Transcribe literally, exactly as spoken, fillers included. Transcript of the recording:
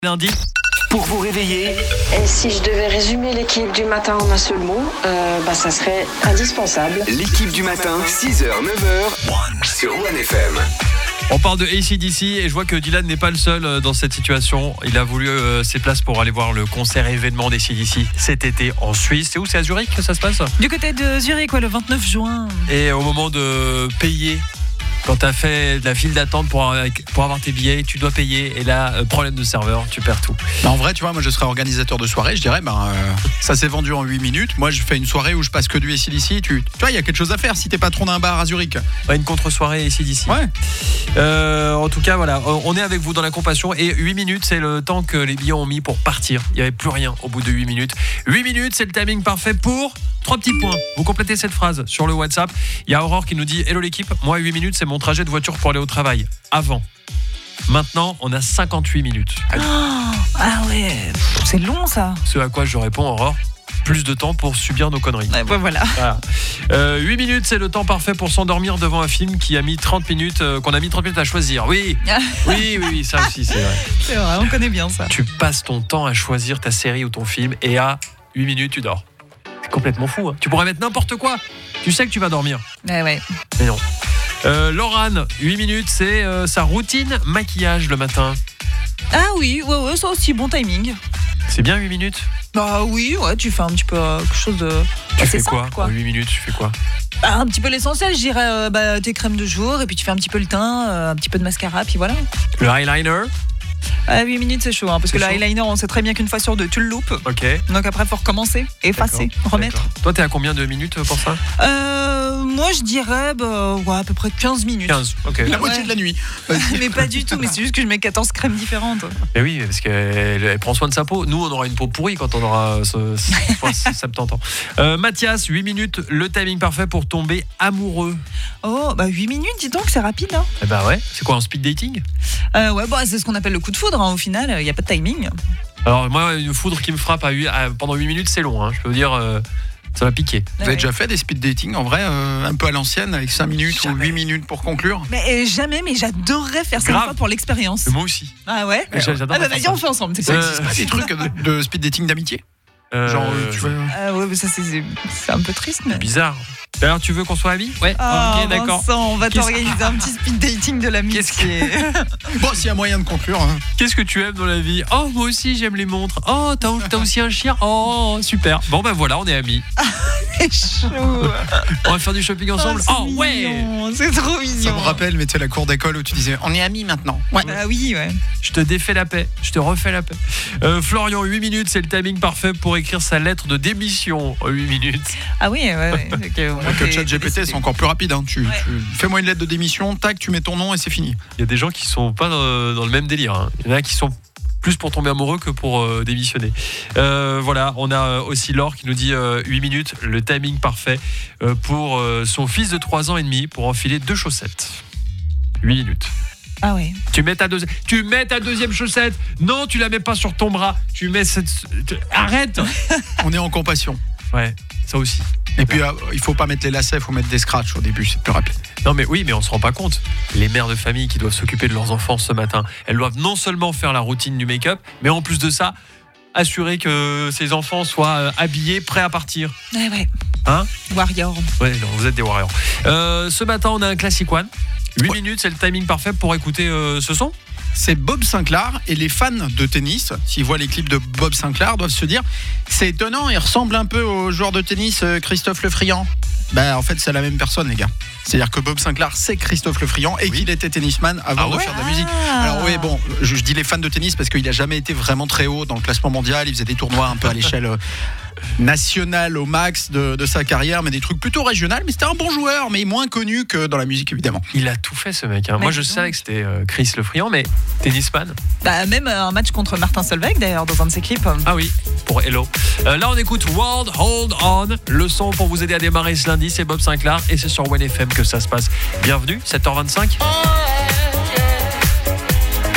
Lundi. Pour vous réveiller. Et si je devais résumer l'équipe du matin en un seul mot, euh, bah, ça serait indispensable. L'équipe du matin, six heures neuf heures sur One F M. On parle de A C D C et je vois que Dylan n'est pas le seul dans cette situation. Il a voulu euh, ses places pour aller voir le concert événement d'A C D C cet été en Suisse. C'est où? C'est à Zurich que ça se passe? Du côté de Zurich, quoi, le vingt-neuf juin. Et au moment de payer, quand tu as fait de la file d'attente pour, pour avoir tes billets, tu dois payer. Et là, problème de serveur, tu perds tout. Bah en vrai, tu vois, moi je serais organisateur de soirée, je dirais, bah, euh, ça s'est vendu en huit minutes. Moi, je fais une soirée où je passe que du A C D C. Tu, tu vois, il y a quelque chose à faire si t'es patron d'un bar à Zurich. Ouais, une contre-soirée A C D C. Ouais. Euh, en tout cas, voilà, on est avec vous dans la compassion. Et huit minutes, c'est le temps que les billets ont mis pour partir. Il n'y avait plus rien au bout de huit minutes. huit minutes, c'est le timing parfait pour trois petits points. Vous complétez cette phrase sur le WhatsApp. Il y a Aurore qui nous dit: hello l'équipe, moi huit minutes, c'est mon trajet de voiture pour aller au travail. Avant. Maintenant, on a cinquante-huit minutes. Oh, ah ouais, c'est long ça. Ce à quoi je réponds, Aurore: plus de temps pour subir nos conneries. Ouais, bah voilà. Voilà. Euh, huit minutes, c'est le temps parfait pour s'endormir devant un film qui a mis trente minutes, euh, qu'on a mis trente minutes à choisir. Oui, oui, oui, oui, ça aussi, c'est vrai. C'est vrai, on connaît bien ça. Tu passes ton temps à choisir ta série ou ton film et à huit minutes, tu dors. C'est complètement fou. Hein. Tu pourrais mettre n'importe quoi. Tu sais que tu vas dormir. Ouais, ouais. Mais non. Euh, Laurane, huit minutes, c'est euh, sa routine maquillage le matin. Ah oui, ouais, ouais, ça aussi, bon timing. C'est bien huit minutes? Bah oui, ouais, tu fais un petit peu euh, quelque chose de. Tu assez fais quoi, simple, quoi. En huit minutes, tu fais quoi? Bah, un petit peu l'essentiel, je dirais euh, bah, tes crèmes de jour, et puis tu fais un petit peu le teint, euh, un petit peu de mascara, puis voilà. Le eyeliner? À huit minutes, c'est chaud, hein, parce C'est que le chaud. eyeliner, on sait très bien qu'une fois sur deux, tu le loupes. Ok. Donc après, il faut recommencer, effacer, D'accord. remettre. D'accord. Toi, t'es à combien de minutes pour ça? Euh, moi, je dirais bah, ouais, à peu près quinze minutes. quinze, ok. La Ouais. moitié de la nuit. Mais pas du tout, mais c'est juste que je mets quatorze crèmes différentes. Et oui, parce qu'elle elle prend soin de sa peau. Nous, on aura une peau pourrie quand on aura ce, ce, soixante-dix ans. Euh, Mathias, huit minutes, le timing parfait pour tomber amoureux. Oh, bah huit minutes, dis donc, c'est rapide. Hein. Eh bah ouais, c'est quoi, un speed dating? Euh, ouais, bah, c'est ce qu'on appelle le coup de foudre, hein, au final, il n'y a pas de timing. Alors moi, une foudre qui me frappe à huit- à- pendant huit minutes, c'est long, hein. Je peux vous dire, euh, ça va piquer. Vous avez déjà fait des speed dating en vrai, euh, un peu à l'ancienne, avec cinq minutes Jamais. ou huit minutes pour conclure? Mais euh, jamais, mais j'adorerais faire ça une Grave. fois pour l'expérience. Moi aussi. Ah ouais J'a- J'adore Ah bah faire vas-y, ça. on fait ensemble. C'est Ça quoi existe pas des trucs de, de speed dating d'amitié? Euh, Genre, tu vois. Ah ouais, mais ça c'est c'est- c'est un peu triste. Mais... Bizarre. D'ailleurs, tu veux qu'on soit amis? Ouais. Ah, ok, d'accord. Vincent, on va Qu'est-ce- t'organiser un petit speed dating de l'amitié. Bon, s'il y a moyen de conclure. Hein. Qu'est-ce que tu aimes dans la vie? Oh, moi aussi, j'aime les montres. Oh, t'as, t'as aussi un chien? Oh, super. Bon, ben voilà, on est amis. C'est chaud. On va faire du shopping ensemble. Oh, Oh, c'est ouais. mignon, c'est trop mignon. Ça me rappelle, mais tu sais, la cour d'école où tu disais on est amis maintenant. Ouais. Ah oui, ouais. Je te défais la paix. Je te refais la paix. Euh, Florian, huit minutes, c'est le timing parfait pour écrire sa lettre de démission en huit minutes. Ah oui, ouais, ouais. Donc, euh, au moins, Avec le t'es- chat t'es G P T, décidé. c'est encore plus rapide. Hein. Tu, Ouais. tu- fais-moi une lettre de démission, tac, tu mets ton nom et c'est fini. Il y a des gens qui sont pas dans, dans le même délire. Hein. Il y en a qui sont plus pour tomber amoureux que pour euh, démissionner. Euh, voilà, on a aussi Laure qui nous dit euh, huit minutes, le timing parfait euh, pour euh, son fils de trois ans et demi pour enfiler deux chaussettes. huit minutes. Ah ouais. Tu mets ta deuxième, tu mets ta deuxième chaussette. Non, tu la mets pas sur ton bras. Tu mets cette, arrête. On est en compassion. Ouais, ça aussi. Et puis, euh, il faut pas mettre les lacets, il faut mettre des scratchs au début, c'est plus rapide. Non mais oui, mais on se rend pas compte. Les mères de famille qui doivent s'occuper de leurs enfants ce matin, elles doivent non seulement faire la routine du make-up, mais en plus de ça, assurer que ces enfants soient euh, habillés, prêts à partir. Ouais, ouais. Hein? Warrior. Ouais, non, vous êtes des warriors. Euh, ce matin, on a un Classic One. huit Ouais. minutes, c'est le timing parfait pour écouter euh, ce son. C'est Bob Sinclair et les fans de tennis, s'ils voient les clips de Bob Sinclair, doivent se dire c'est étonnant, il ressemble un peu au joueur de tennis euh, Christophe Lefriand. Ben en fait c'est la même personne les gars. C'est-à-dire que Bob Sinclair c'est Christophe Lefriand et Oui. qu'il était tennisman avant Ah de ouais faire de la musique. Ah. Alors oui bon, je, je dis les fans de tennis parce qu'il a jamais été vraiment très haut dans le classement mondial, il faisait des tournois un peu à l'échelle euh, nationale au max de, de sa carrière, mais des trucs plutôt régionaux, mais c'était un bon joueur, mais moins connu que dans la musique évidemment. Il a tout fait ce mec. Hein. Mais Moi, je dis savais donc. que c'était euh, Chris Lefriand, mais tennisman. Bah, même euh, un match contre Martin Solveig d'ailleurs dans un de ses clips. Ah oui, pour Hello. Euh, là, on écoute World Hold On. Le son pour vous aider à démarrer ce lundi, c'est Bob Sinclair et c'est sur One F M que ça se passe. Bienvenue, sept heures vingt-cinq.